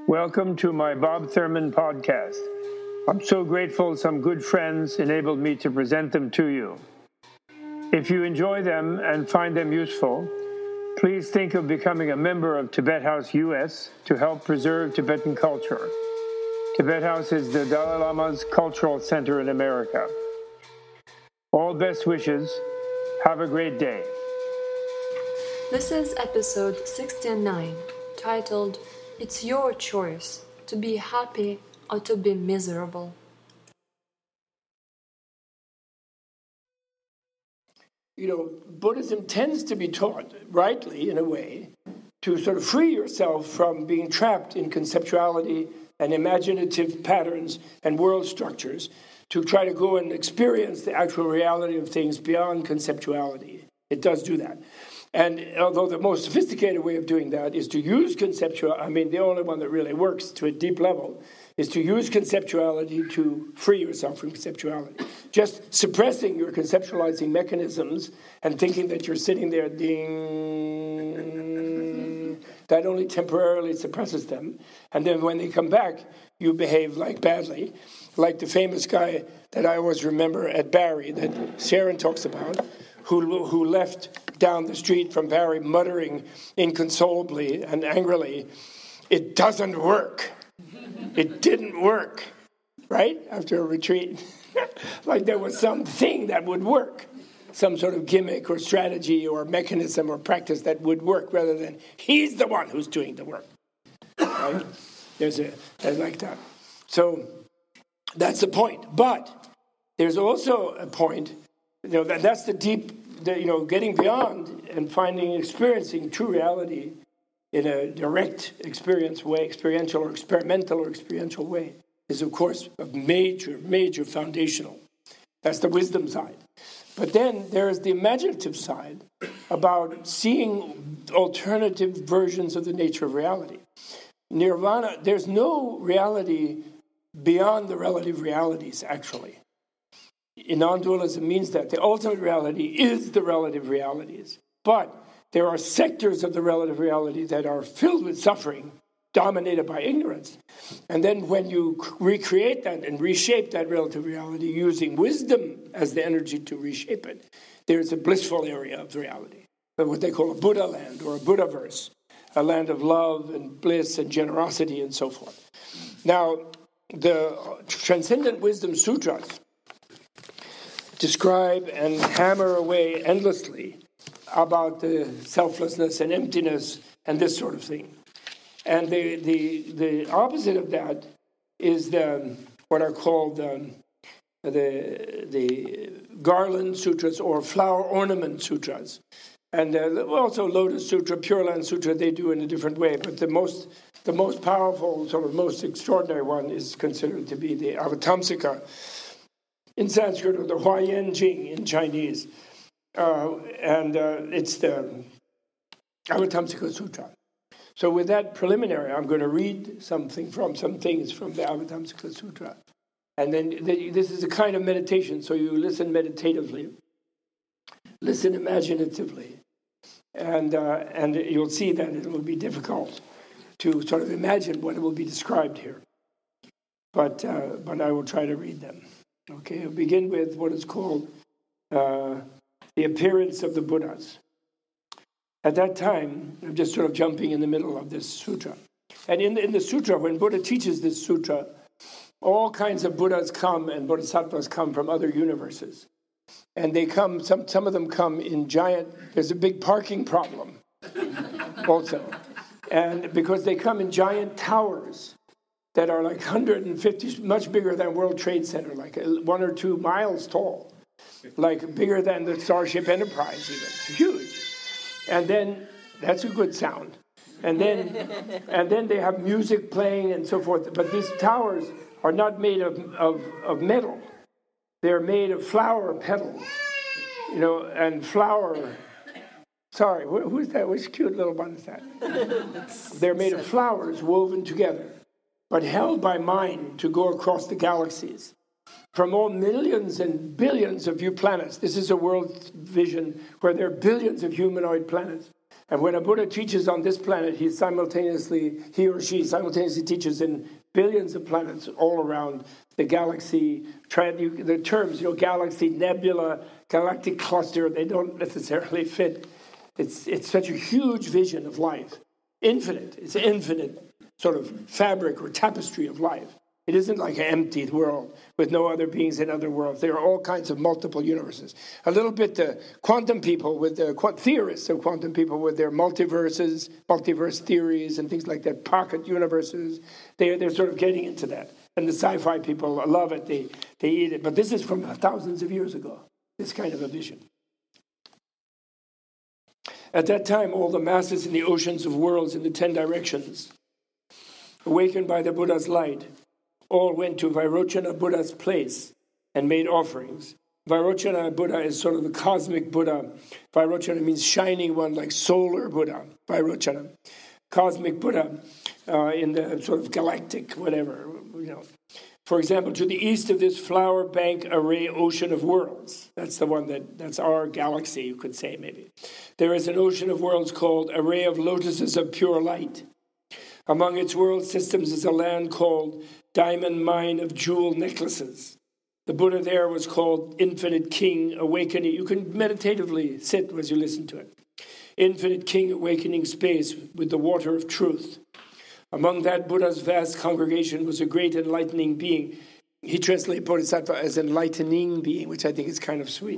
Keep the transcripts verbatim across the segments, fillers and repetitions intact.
Welcome to my Bob Thurman podcast. I'm so grateful some good friends enabled me to present them to you. If you enjoy them and find them useful, please think of becoming a member of Tibet House U S to help preserve Tibetan culture. Tibet House is the Dalai Lama's cultural center in America. All best wishes. Have a great day. This is episode sixty-nine, titled, It's Your Choice to Be Happy or to Be Miserable. You know, Buddhism tends to be taught, rightly in a way, to sort of free yourself from being trapped in conceptuality and imaginative patterns and world structures, to try to go and experience the actual reality of things beyond conceptuality. It does do that. And although the most sophisticated way of doing that is to use conceptual, I mean, the only one that really works to a deep level, is to use conceptuality to free yourself from conceptuality. Just suppressing your conceptualizing mechanisms and thinking that you're sitting there, ding, that only temporarily suppresses them. And then when they come back, you behave like badly, like the famous guy that I always remember at Barrie that Sharon talks about, who who left down the street from Barrie muttering inconsolably and angrily, "It doesn't work. It didn't work," right? After a retreat. Like there was something that would work, some sort of gimmick or strategy or mechanism or practice that would work, rather than he's the one who's doing the work. Right? There's a, there's like that. So that's the point. But there's also a point, you know, that that's the deep, the, you know, getting beyond and finding, experiencing true reality in a direct experience way, experiential or experimental or experiential way, is, of course, a major, major foundational. That's the wisdom side. But then there is the imaginative side about seeing alternative versions of the nature of reality. Nirvana, there's no reality beyond the relative realities, actually. In non-dualism means that the ultimate reality is the relative realities. But there are sectors of the relative reality that are filled with suffering, dominated by ignorance. And then when you recreate that and reshape that relative reality using wisdom as the energy to reshape it, there's a blissful area of reality, what they call a Buddha land or a Buddhaverse, a land of love and bliss and generosity and so forth. Now, the Transcendent Wisdom Sutras describe and hammer away endlessly about the selflessness and emptiness and this sort of thing. And the the, the opposite of that is the what are called um, the the Garland Sutras or Flower Ornament Sutras. And uh, also Lotus Sutra, Pure Land Sutra, they do in a different way. But the most the most powerful, sort of most extraordinary one is considered to be the Avatamsaka in Sanskrit, or the Huayan Jing in Chinese. Uh, and uh, it's the Avatamsaka Sutra. So with that preliminary, I'm going to read something from some things from the Avatamsaka Sutra. And then the, this is a kind of meditation, so you listen meditatively, listen imaginatively, and uh, and you'll see that it will be difficult to sort of imagine what will be described here. But uh, but I will try to read them. Okay, I'll begin with what is called uh, the appearance of the Buddhas. At that time, I'm just sort of jumping in the middle of this sutra. And in, in the sutra, when Buddha teaches this sutra, all kinds of Buddhas come and Bodhisattvas come from other universes. And they come, some, some of them come in giant, there's a big parking problem also. And because they come in giant towers that are like one hundred fifty, much bigger than World Trade Center, like one or two miles tall, like bigger than the Starship Enterprise even, huge. And then, that's a good sound. And then and then they have music playing and so forth. But these towers are not made of, of, of metal. They're made of flower petals, you know, and flower... Sorry, wh- who's that? Which cute little one is that? They're made of flowers woven together, but held by mind to go across the galaxies. From all millions and billions of you planets, this is a world vision where there are billions of humanoid planets. And when a Buddha teaches on this planet, he simultaneously, he or she simultaneously teaches in billions of planets all around the galaxy. The terms, you know, galaxy, nebula, galactic cluster, they don't necessarily fit. It's, it's such a huge vision of life. Infinite. It's an infinite sort of fabric or tapestry of life. It isn't like an emptied world with no other beings in other worlds. There are all kinds of multiple universes. A little bit the quantum people, with the theorists of quantum people with their multiverses, multiverse theories and things like that, pocket universes. They, they're sort of getting into that. And the sci-fi people love it. They, they eat it. But this is from thousands of years ago, this kind of a vision. At that time, all the masses in the oceans of worlds in the ten directions, awakened by the Buddha's light, all went to Vairochana Buddha's place and made offerings. Vairochana Buddha is sort of the cosmic Buddha. Vairochana means shining one, like solar Buddha. Vairochana, cosmic Buddha uh, in the sort of galactic whatever, you know. For example, to the east of this flower bank array ocean of worlds, that's the one that, that's our galaxy, you could say maybe. There is an ocean of worlds called Array of Lotuses of Pure Light. Among its world systems is a land called Diamond Mine of Jewel Necklaces. The Buddha there was called Infinite King Awakening. You can meditatively sit as you listen to it. Infinite King Awakening Space with the Water of Truth. Among that Buddha's vast congregation was a great enlightening being. He translated Bodhisattva as enlightening being, which I think is kind of sweet.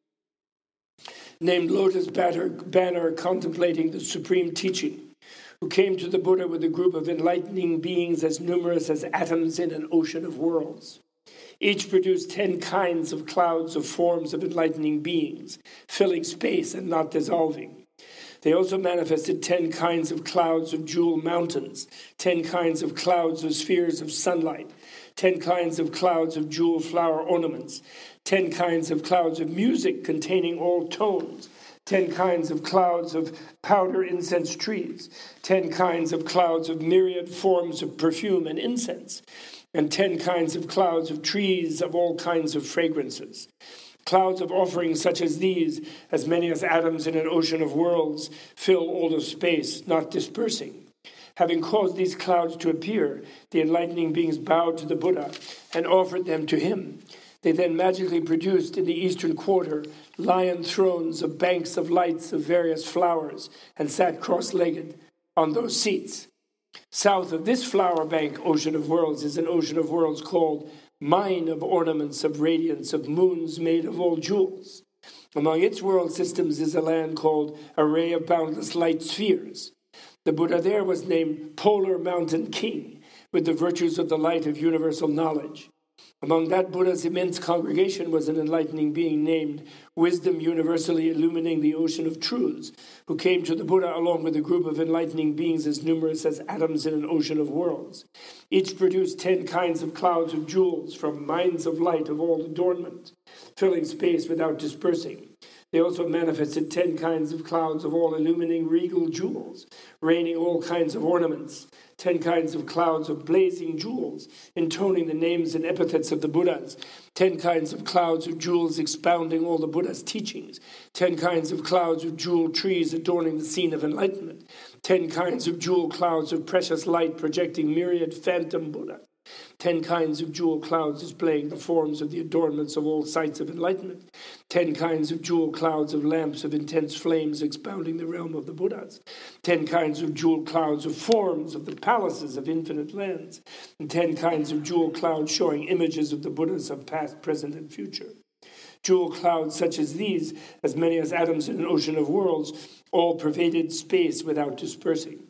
Named Lotus Banner, contemplating the supreme teaching, who came to the Buddha with a group of enlightening beings as numerous as atoms in an ocean of worlds. Each produced ten kinds of clouds of forms of enlightening beings, filling space and not dissolving. They also manifested ten kinds of clouds of jewel mountains, ten kinds of clouds of spheres of sunlight, ten kinds of clouds of jewel flower ornaments, ten kinds of clouds of music containing all tones, ten kinds of clouds of powder incense trees, ten kinds of clouds of myriad forms of perfume and incense, and ten kinds of clouds of trees of all kinds of fragrances. Clouds of offerings such as these, as many as atoms in an ocean of worlds, fill all of space, not dispersing. Having caused these clouds to appear, the enlightening beings bowed to the Buddha and offered them to him. They then magically produced in the eastern quarter lion thrones of banks of lights of various flowers and sat cross-legged on those seats. South of this flower bank ocean of worlds is an ocean of worlds called Mine of Ornaments of Radiance of Moons made of all jewels. Among its world systems is a land called Array of Boundless Light Spheres. The Buddha there was named Polar Mountain King, with the virtues of the light of universal knowledge. Among that Buddha's immense congregation was an enlightening being named Wisdom Universally Illumining the Ocean of Truths, who came to the Buddha along with a group of enlightening beings as numerous as atoms in an ocean of worlds. Each produced ten kinds of clouds of jewels from mines of light of all adornment, filling space without dispersing. They also manifested ten kinds of clouds of all illumining regal jewels, raining all kinds of ornaments, ten kinds of clouds of blazing jewels, intoning the names and epithets of the Buddhas, ten kinds of clouds of jewels expounding all the Buddha's teachings, ten kinds of clouds of jewel trees adorning the scene of enlightenment, ten kinds of jewel clouds of precious light projecting myriad phantom Buddhas, ten kinds of jewel clouds displaying the forms of the adornments of all sights of enlightenment, ten kinds of jewel clouds of lamps of intense flames expounding the realm of the Buddhas, ten kinds of jewel clouds of forms of the palaces of infinite lands, and ten kinds of jewel clouds showing images of the Buddhas of past, present, and future. Jewel clouds such as these, as many as atoms in an ocean of worlds, all pervaded space without dispersing.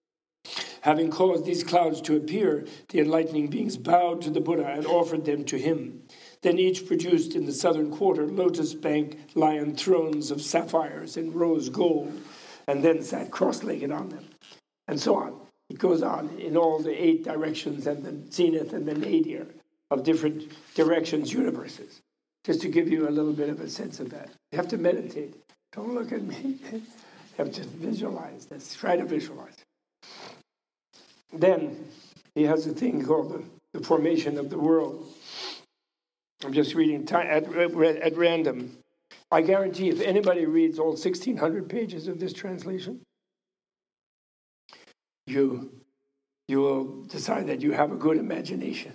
Having caused these clouds to appear, the enlightening beings bowed to the Buddha and offered them to him. Then each produced in the southern quarter lotus bank lion thrones of sapphires and rose gold, and then sat cross-legged on them, and so on. It goes on in all the eight directions and the zenith and the nadir of different directions, universes, just to give you a little bit of a sense of that. You have to meditate. Don't look at me. You have to visualize this. Try to visualize. Then he has a thing called the, the formation of the world. I'm just reading t- at, at random. I guarantee if anybody reads all sixteen hundred pages of this translation, you you will decide that you have a good imagination.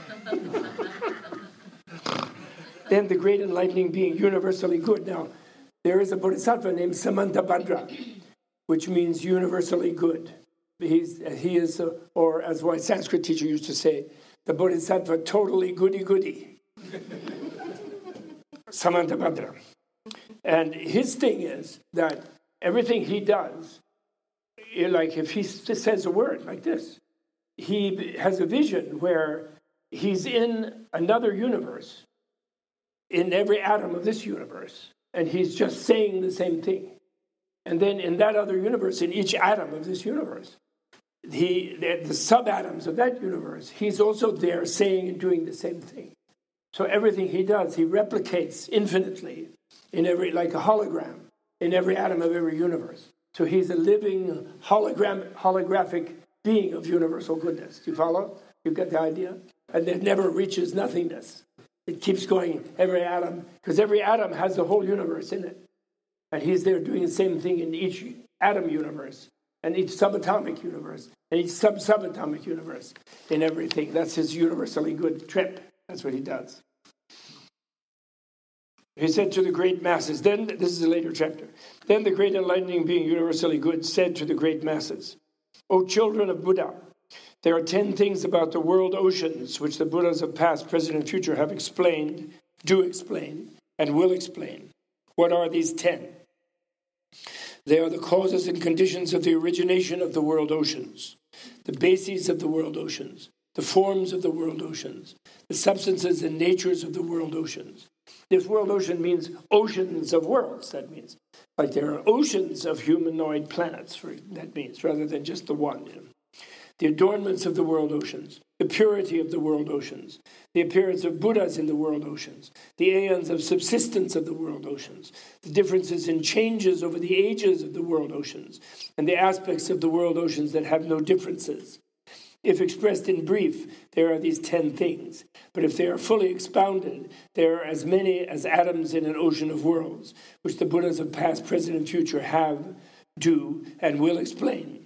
Then the great enlightening being, universally good. Now, there is a bodhisattva named Samantabhadra, which means universally good. He's, he is, uh, or as my Sanskrit teacher used to say, the bodhisattva totally goody-goody. Samantabhadra. And his thing is that everything he does, like if he says a word like this, he has a vision where he's in another universe, in every atom of this universe, and he's just saying the same thing. And then in that other universe, in each atom of this universe, he, the, the subatoms of that universe, he's also there saying and doing the same thing. So everything he does, he replicates infinitely in every, like a hologram, in every atom of every universe. So he's a living hologram, holographic being of universal goodness. Do you follow? You get the idea? And it never reaches nothingness. It keeps going, every atom, because every atom has the whole universe in it. And he's there doing the same thing in each atom universe, and each subatomic universe, and each sub-subatomic universe, in everything. That's his universally good trip. That's what he does. He said to the great masses, then, this is a later chapter, then the great enlightening being universally good said to the great masses, O children of Buddha, there are ten things about the world oceans which the Buddhas of past, present, and future have explained, do explain, and will explain. What are these ten? They are the causes and conditions of the origination of the world oceans, the bases of the world oceans, the forms of the world oceans, the substances and natures of the world oceans. This world ocean means oceans of worlds, that means. Like there are oceans of humanoid planets, for, that means, rather than just the one. You know. The adornments of the world oceans, the purity of the world oceans, the appearance of Buddhas in the world oceans, the aeons of subsistence of the world oceans, the differences in changes over the ages of the world oceans, and the aspects of the world oceans that have no differences. If expressed in brief, there are these ten things. But if they are fully expounded, there are as many as atoms in an ocean of worlds, which the Buddhas of past, present, and future have, do, and will explain.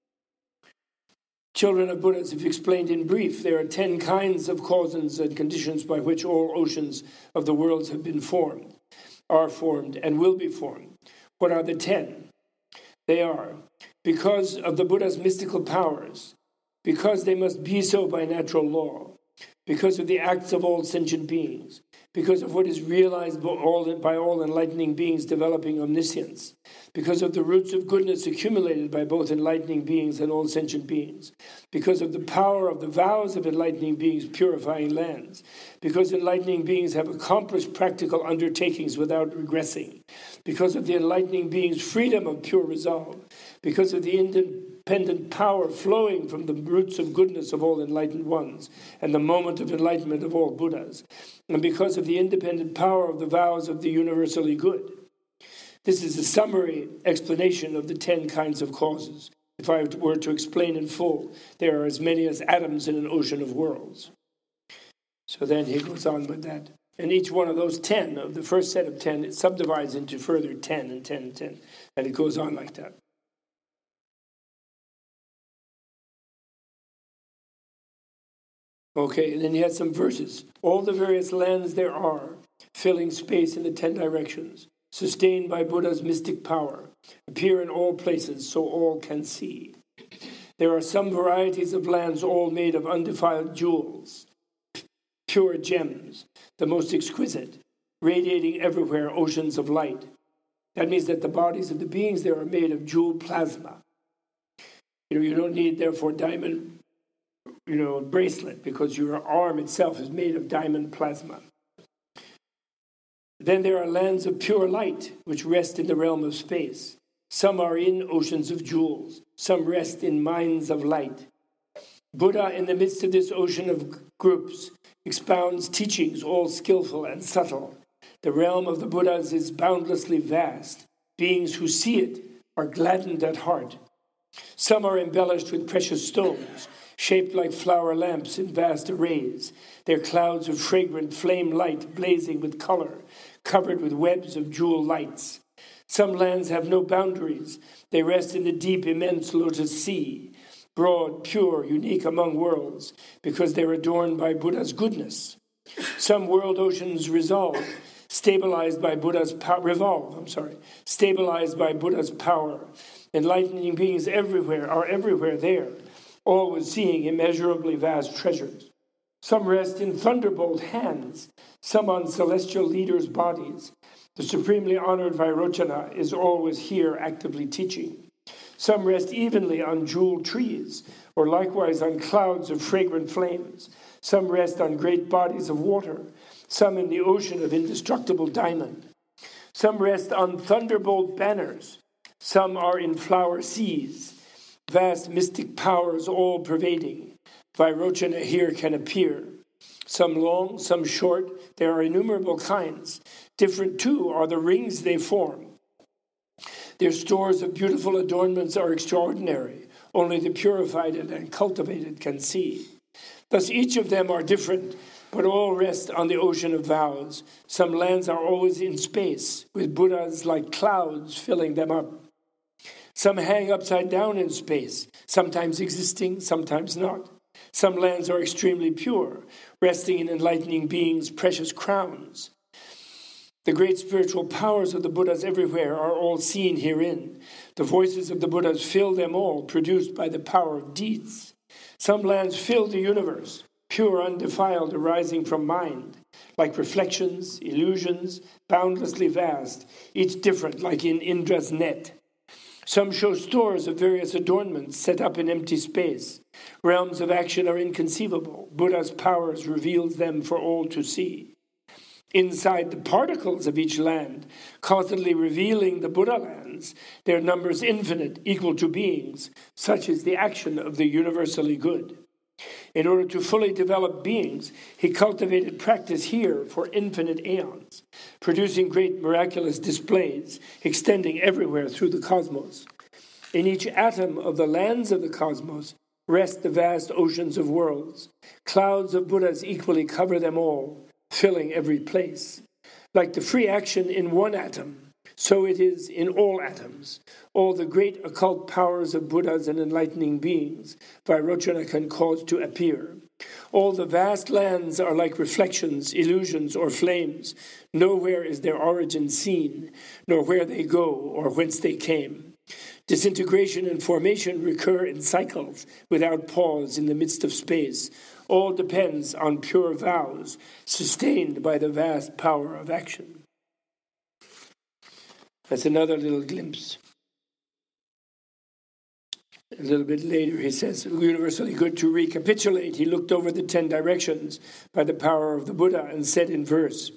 Children of Buddhas, if explained in brief, there are ten kinds of causes and conditions by which all oceans of the worlds have been formed, are formed, and will be formed. What are the ten? They are, because of the Buddha's mystical powers, because they must be so by natural law, because of the acts of all sentient beings, because of what is realized by all, by all enlightening beings developing omniscience, because of the roots of goodness accumulated by both enlightening beings and all sentient beings, because of the power of the vows of enlightening beings purifying lands, because enlightening beings have accomplished practical undertakings without regressing, because of the enlightening beings' freedom of pure resolve, because of the independent power flowing from the roots of goodness of all enlightened ones, and the moment of enlightenment of all Buddhas, and because of the independent power of the vows of the universally good. This is a summary explanation of the ten kinds of causes. If I were to explain in full, there are as many as atoms in an ocean of worlds. So then he goes on with that. And each one of those ten, of the first set of ten, it subdivides into further ten and ten and ten. And it goes on like that. Okay, and then he had some verses. All the various lands there are, filling space in the ten directions, sustained by Buddha's mystic power, appear in all places so all can see. There are some varieties of lands all made of undefiled jewels, pure gems, the most exquisite, radiating everywhere oceans of light. That means that the bodies of the beings there are made of jewel plasma. You know, you don't need, therefore, diamond you know, bracelet, because your arm itself is made of diamond plasma. Then there are lands of pure light, which rest in the realm of space. Some are in oceans of jewels. Some rest in mines of light. Buddha, in the midst of this ocean of groups, expounds teachings all skillful and subtle. The realm of the Buddhas is boundlessly vast. Beings who see it are gladdened at heart. Some are embellished with precious stones, shaped like flower lamps in vast arrays, their clouds of fragrant flame light blazing with color, covered with webs of jewel lights. Some lands have no boundaries. They rest in the deep, immense lotus sea. broad, pure, unique among worlds, because they're adorned by Buddha's goodness. Some world oceans resolve, stabilized by Buddha's power, revolve, I'm sorry, stabilized by Buddha's power. Enlightening beings everywhere are everywhere there, always seeing immeasurably vast treasures. Some rest in thunderbolt hands, some on celestial leaders' bodies. The supremely honored Vairochana is always here actively teaching. Some rest evenly on jeweled trees, or likewise on clouds of fragrant flames. Some rest on great bodies of water, some in the ocean of indestructible diamond. Some rest on thunderbolt banners, some are in flower seas. Vast mystic powers all-pervading. Vairochana here can appear. Some long, some short, there are innumerable kinds. Different, too, are the rings they form. Their stores of beautiful adornments are extraordinary. Only the purified and cultivated can see. Thus each of them are different, but all rest on the ocean of vows. Some lands are always in space, with Buddhas like clouds filling them up. Some hang upside down in space, sometimes existing, sometimes not. Some lands are extremely pure, resting in enlightening beings' precious crowns. The great spiritual powers of the Buddhas everywhere are all seen herein. The voices of the Buddhas fill them all, produced by the power of deeds. Some lands fill the universe, pure, undefiled, arising from mind, like reflections, illusions, boundlessly vast, each different, like in Indra's net. Some show stores of various adornments set up in empty space. Realms of action are inconceivable. Buddha's powers reveals them for all to see. Inside the particles of each land, constantly revealing the Buddha lands, their numbers infinite, equal to beings. Such is the action of the universally good. In order to fully develop beings, he cultivated practice here for infinite aeons, producing great miraculous displays, extending everywhere through the cosmos. In each atom of the lands of the cosmos rest the vast oceans of worlds. Clouds of Buddhas equally cover them all, filling every place. Like the free action in one atom, so it is in all atoms. All the great occult powers of Buddhas and enlightening beings, Vairochana can cause to appear. All the vast lands are like reflections, illusions, or flames. Nowhere is their origin seen, nor where they go or whence they came. Disintegration and formation recur in cycles without pause in the midst of space. All depends on pure vows, sustained by the vast power of action. That's another little glimpse. A little bit later, he says, universally good to recapitulate. He looked over the ten directions by the power of the Buddha and said in verse,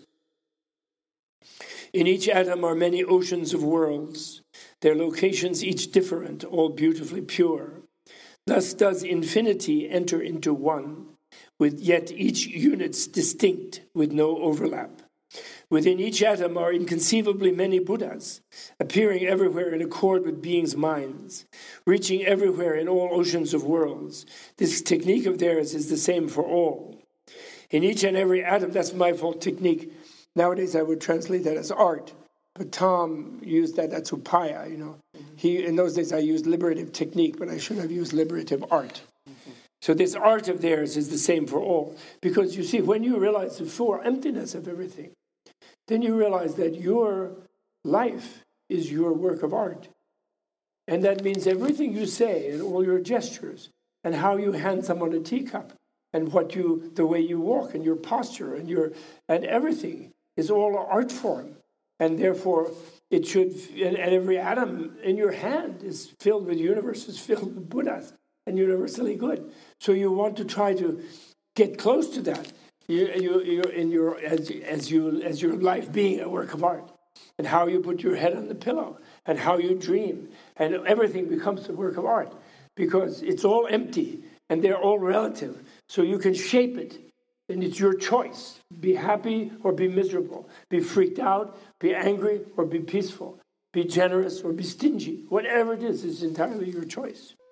in each atom are many oceans of worlds, their locations each different, all beautifully pure. Thus does infinity enter into one, with yet each unit's distinct, with no overlap. Within each atom are inconceivably many Buddhas, appearing everywhere in accord with beings' minds, reaching everywhere in all oceans of worlds. This technique of theirs is the same for all. In each and every atom, that's my fault technique. Nowadays I would translate that as art, but Tom used that as upaya, you know. He, in those days I used liberative technique, but I should have used liberative art. So this art of theirs is the same for all. Because you see, when you realize the full emptiness of everything, then you realize that your life is your work of art. And that means everything you say and all your gestures and how you hand someone a teacup and what you, the way you walk and your posture and your, and everything is all an art form. And therefore it should, and every atom in your hand is filled with universes, filled with Buddhas and universally good. So you want to try to get close to that. You, you, you're in your as as you as your life being a work of art, and how you put your head on the pillow, and how you dream, and everything becomes a work of art, because it's all empty and they're all relative. So you can shape it, and it's your choice: be happy or be miserable, be freaked out, be angry or be peaceful, be generous or be stingy. Whatever it is, is entirely your choice.